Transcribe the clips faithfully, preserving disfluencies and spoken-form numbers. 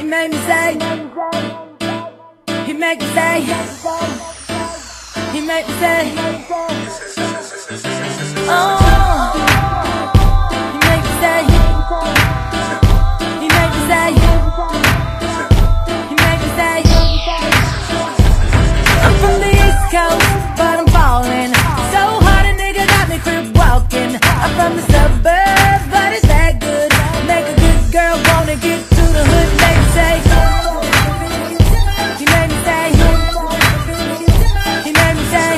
He made me say, he made me say, he made me say, oh. He made me say, he made me say, he made me say, I'm from the East Coast, but I'm falling so hard a nigga got me crib walking. I'm from the suburbs, but it's that good. Make a good girl wanna get to the hood. Make me say, he made me say, he made me say,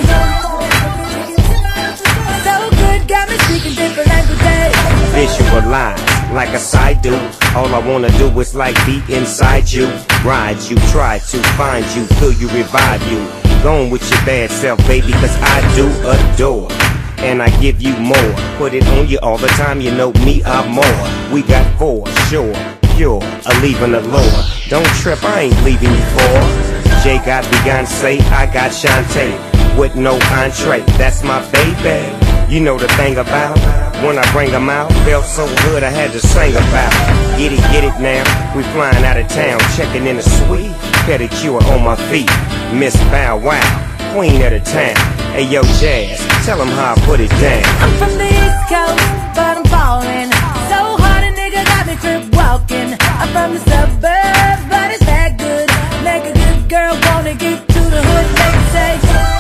so good, got me speaking different languages. Visualize like a side do. All I wanna do is like be inside you, ride you, try to find you, feel you, revive you. Gone with your bad self, baby, cause I do adore. And I give you more, put it on you all the time, you know me, I'm more. We got four, sure, pure, a leaving the Lord. Don't trip, I ain't leaving you for. Jay got Beyonce, I got Shantae, with no entree, that's my baby. You know the thing about, when I bring them out, felt so good I had to sing about. Get it, get it now, we flying out of town, checking in the suite, pedicure on my feet. Miss Bow Wow, queen of the town. Hey yo Jazz, tell them how I put it down. I'm from the East Coast, but I'm falling so hard a nigga got me crib walking. I'm from the suburbs, but it's that good. Make a good girl wanna get to the hood. Make me say,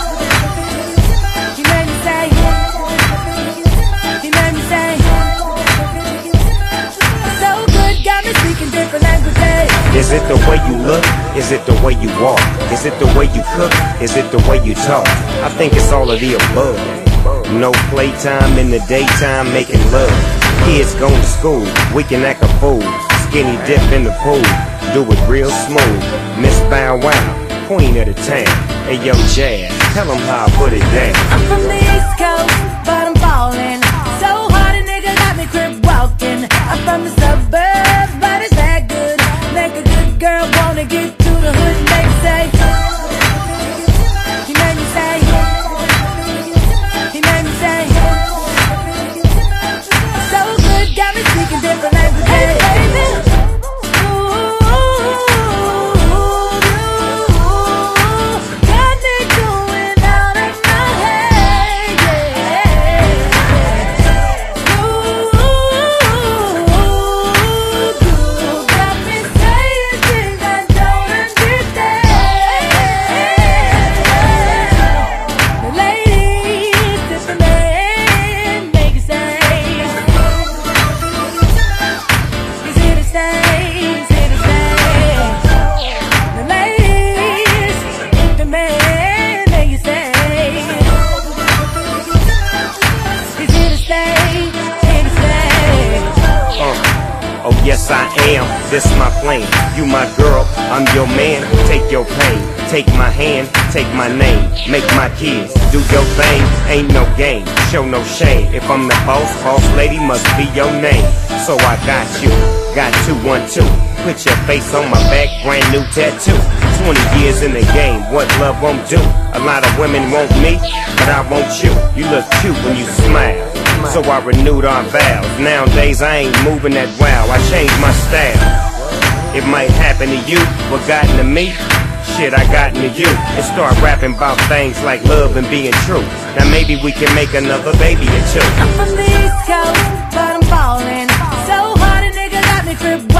he made me say, he made me say, so good, got me speaking different languages. Is it the way you look? Is it the way you walk? Is it the way you cook? Is it the way you talk? I think it's all of the above. No playtime in the daytime, making love. Kids going to school, we can act a fool. Skinny dip in the pool, do it real smooth. Miss Bow Wow, queen of the town. Hey yo Jazz, tell them how I put it down. I'm from the East Coast, but I'm falling so hard a nigga got me crib walking. I'm from the suburbs, but it's that good. Make a good girl wanna get to the hood. Make me say, he made me say, he made me say, so good, got me speaking different languages. Hey baby, ooh, got me going out of my head, yeah. Ooh, got me saying things I don't understand. The ladies, different men, make it say, he's here to stay, he's here to stay. The ladies, different men, make it say, he's here to stay, here to stay. Uh, oh yes I am, this my plan. You my girl, I'm your man. Take your pain, take my hand, take my name. Make my kids do your thing, ain't no game, show no shame. If I'm the boss, boss lady must be your name. So I got you, got two, one, two. Put your face on my back, brand new tattoo. Twenty years in the game, what love won't do. A lot of women want me, but I want you. You look cute when you smile, so I renewed our vows. Nowadays I ain't moving that wow, I changed my style. It might happen to you, what gotten to me, shit I got into you. And start rapping about things like love and being true. Now maybe we can make another baby or two. I'm from the East Coast, but I'm falling so hard a nigga got me crib